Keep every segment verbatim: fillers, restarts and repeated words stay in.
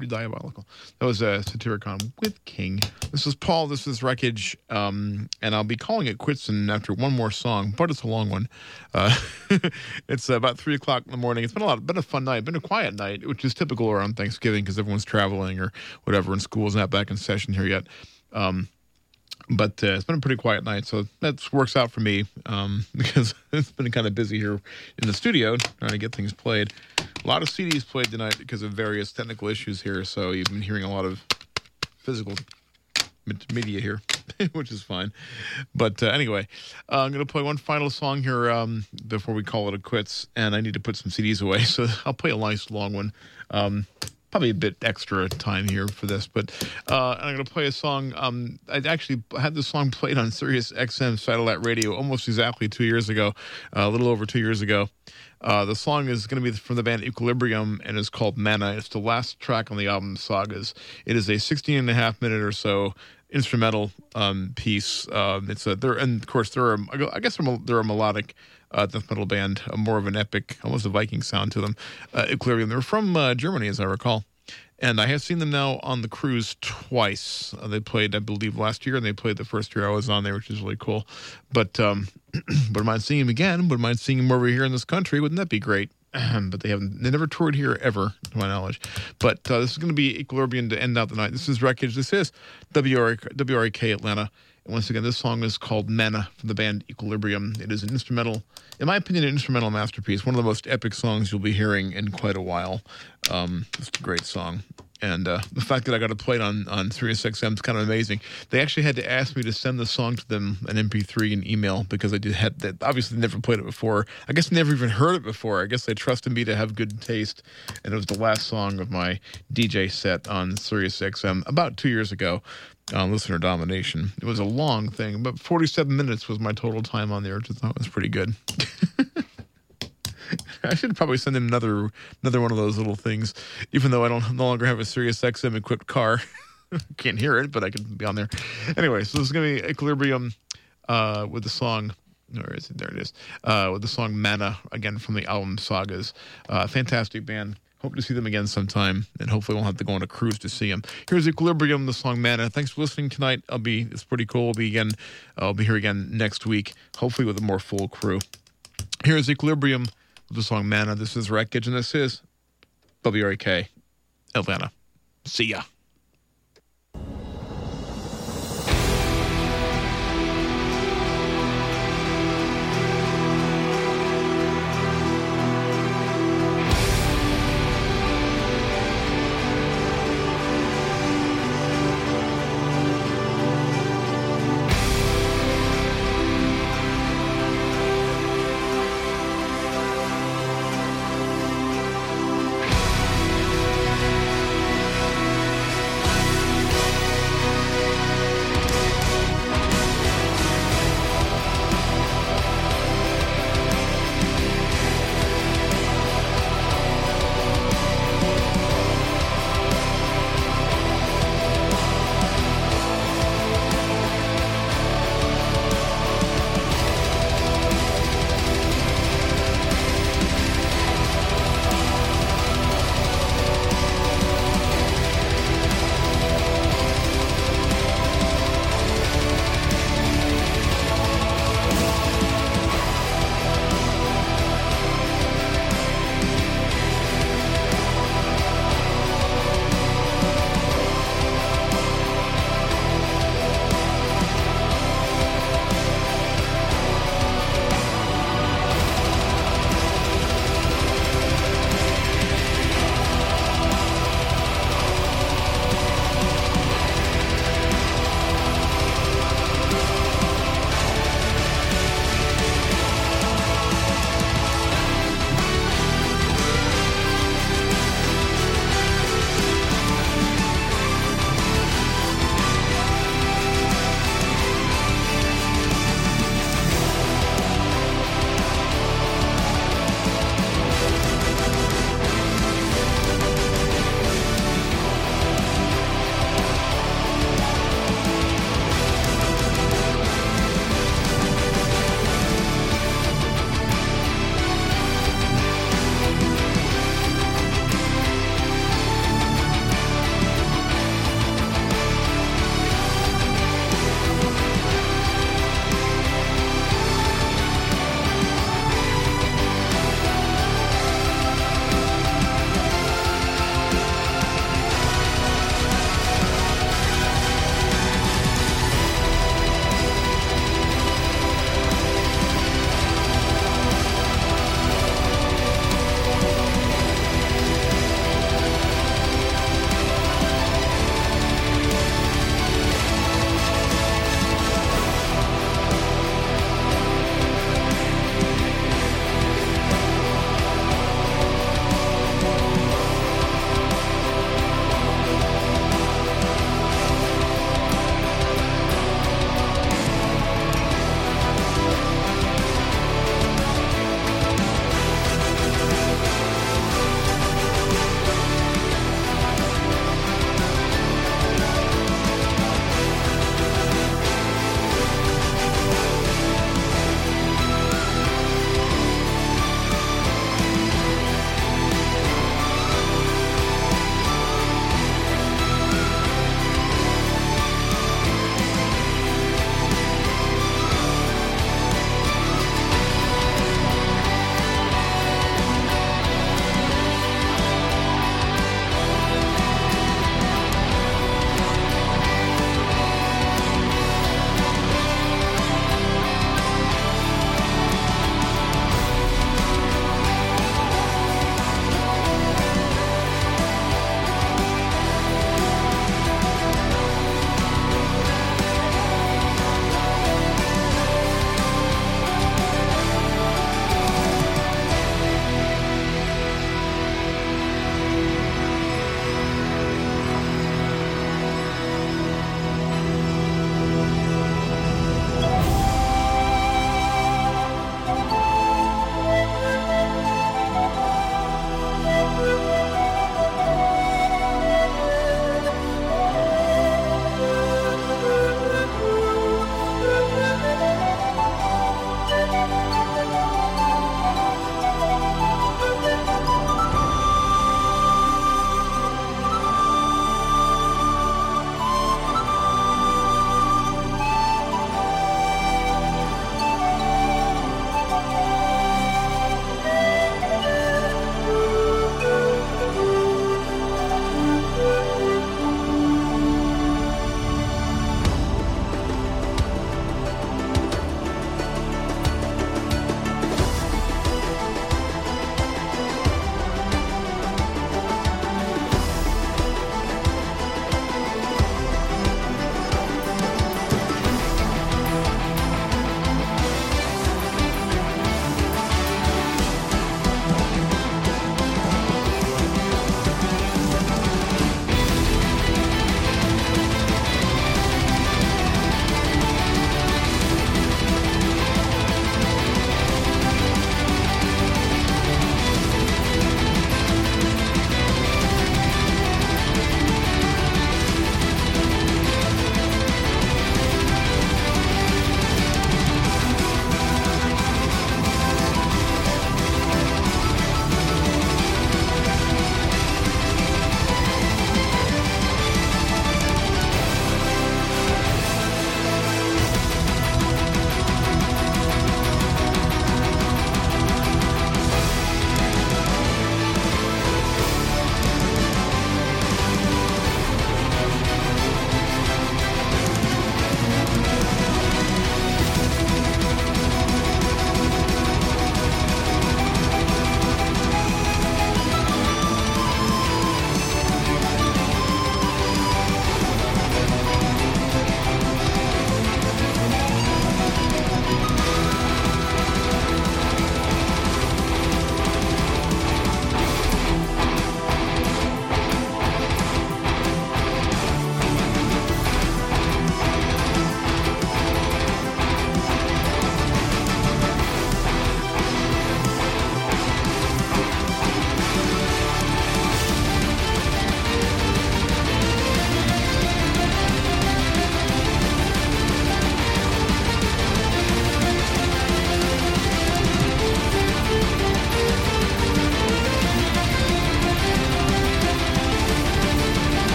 pretty diabolical. That was uh, Satyricon with King. This is Paul. This is Wreckage. Um, and I'll be calling it quits in after one more song, but it's a long one. Uh, it's about three o'clock in the morning. It's been a lot, been a fun night, been a quiet night, which is typical around Thanksgiving because everyone's traveling or whatever, and school's not back in session here yet. Um, But uh, it's been a pretty quiet night, so that works out for me um, because it's been kind of busy here in the studio trying to get things played. A lot of C Ds played tonight because of various technical issues here, so you've been hearing a lot of physical media here, which is fine. But uh, anyway, uh, I'm going to play one final song here um, before we call it a quits, and I need to put some C Ds away, so I'll play a nice long one. Um Probably a bit extra time here for this, but uh, I'm going to play a song. Um, I actually had this song played on Sirius X M satellite radio almost exactly two years ago, uh, a little over two years ago. Uh, the song is going to be from the band Equilibrium and is called Mana. It's the last track on the album Sagas. It is a sixteen and a half minute or so instrumental um, piece. Um, it's a there, and of course there are. I guess they're, they're a melodic Uh, death metal band, uh, more of an epic, almost a Viking sound to them. Uh, Equilibrium. They're from uh, Germany, as I recall. And I have seen them now on the cruise twice. Uh, they played, I believe, last year, and they played the first year I was on there, which is really cool. But um, wouldn't mind seeing them again. Wouldn't mind seeing them over here in this country. Wouldn't that be great? But they haven't. They never toured here ever, to my knowledge. But uh, this is going to be Equilibrium to end out the night. This is Wreckage. This is W R A K Atlanta. And once again, this song is called Mana from the band Equilibrium. It is an instrumental, in my opinion, an instrumental masterpiece. One of the most epic songs you'll be hearing in quite a while. Um, it's a great song. And uh, the fact that I got to play it on, on Sirius X M is kind of amazing. They actually had to ask me to send the song to them, an M P three and email, because I did had that. Obviously, never played it before. I guess never even heard it before. I guess they trusted me to have good taste. And it was the last song of my D J set on Sirius X M about two years ago on Listener Domination. It was a long thing, but forty-seven minutes was my total time on there, which I thought was pretty good. I should probably send him another another one of those little things, even though I don't no longer have a Sirius X M equipped car. Can't hear it, but I could be on there. Anyway, so this is going to be Equilibrium uh, with the song, where is it? There it is, uh, with the song Mana, again from the album Sagas. Uh, fantastic band. Hope to see them again sometime, and hopefully we'll have to go on a cruise to see them. Here's Equilibrium, the song Mana. Thanks for listening tonight. I'll be, it's pretty cool. I'll be again, I'll be here again next week, hopefully with a more full crew. Here's Equilibrium with the song Mana. This is Wreckage, and this is W R A K Atlanta. See ya.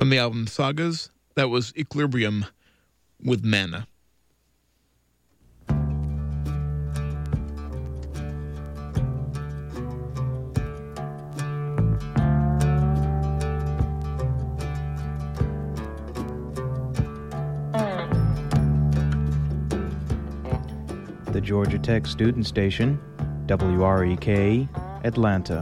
from the album Sagas. That was Equilibrium with Mana. The Georgia Tech Student Station, W R E K, Atlanta.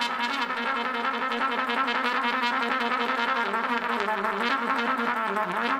Thank you.